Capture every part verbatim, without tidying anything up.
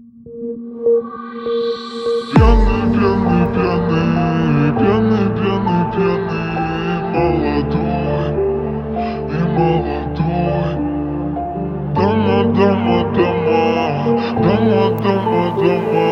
Пьяный, пьяный, пьяный, пьяный, пьяный, пьяный, молодой и молодой. Дама, дама, дама, дама, дама, дама,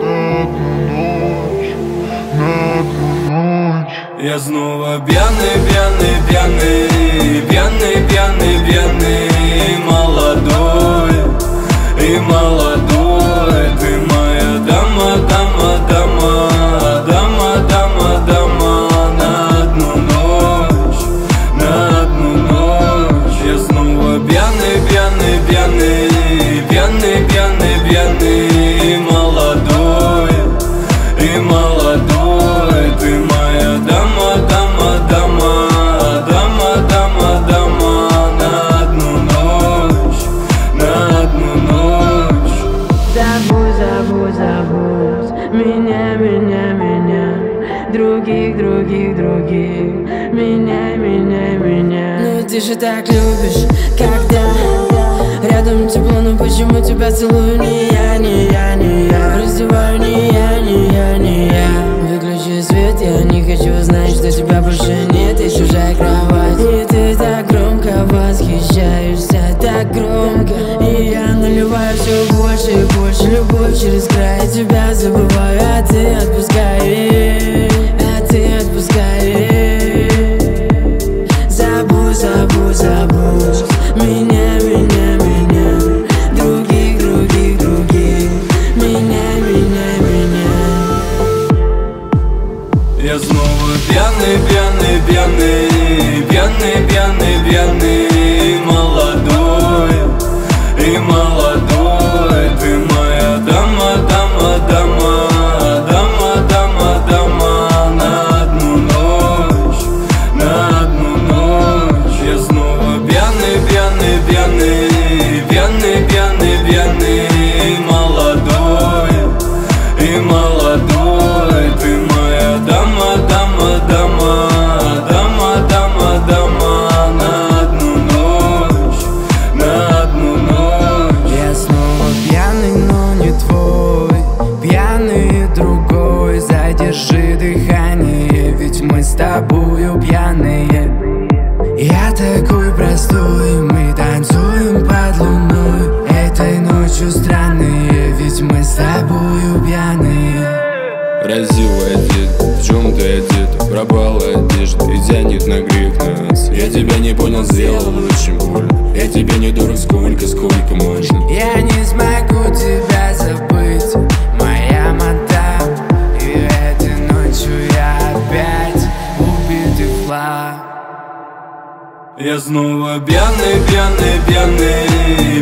на одну ночь, на одну ночь. Я снова пьяный, пьяный, пьяный, пьяный, пьяный, пьяный, молодой и молодой. Ты моя дама, дама, дама, дама, дама, дама, на одну ночь, на одну ночь. Я снова пьяный, пьяный, пьяный, пьяный, пьяный, пьяный, молодой и молодой. Ты моя дама, дама, дама, дама, дама, дама, на одну ночь, на одну ночь. Забудь, забудь, забудь меня, меня, меня, других, других, других, меняй, меняй, меня. Ну ты же так любишь, когда рядом тепло, но почему тебя целую не я, не я, не я. Раздеваю не я, не я, не я. Выключи свет, я не хочу знать, что тебя больше нет, и чужая кровать. И ты так громко восхищаешься, так громко. И я наливаю все больше и больше, любовь через край. Я тебя забываю, а ты отпускаешь, а ты отпускаешь. Забудь, забудь, забудь меня, меня, меня, других, других, других, меня, меня, меня. Я снова пьяный, пьяный, пьяный, пьяный, пьяный, пьяный, молодой и молодой. Ты моя дама, дама, дама, дама, дама, дама, на одну ночь, на одну ночь. Я снова пьяный, пьяный, пьяный, пьяный, пьяный, пьяный, молодой и молодой. Ты моя дама, дама, дама, дама, дама, дама, на одну ночь, на одну ночь. Я снова пьяный, но не твой, пьяный другой. Задержи дыхание, ведь мы с тобою пьяные. Я такой простой, мы танцуем под луной. Этой ночью странные, ведь мы с тобою пьяные. Красивая одета, в чем ты одета? Пропала одежда и тянет на грех нас. Я тебя не понял, сделал очень больно. Я тебе не дурак, сколько, сколько можно. Я не смогу тебя забыть, моя мадам. И этой ночью я опять убитый флаг. Я снова пьяный, пьяный, пьяный,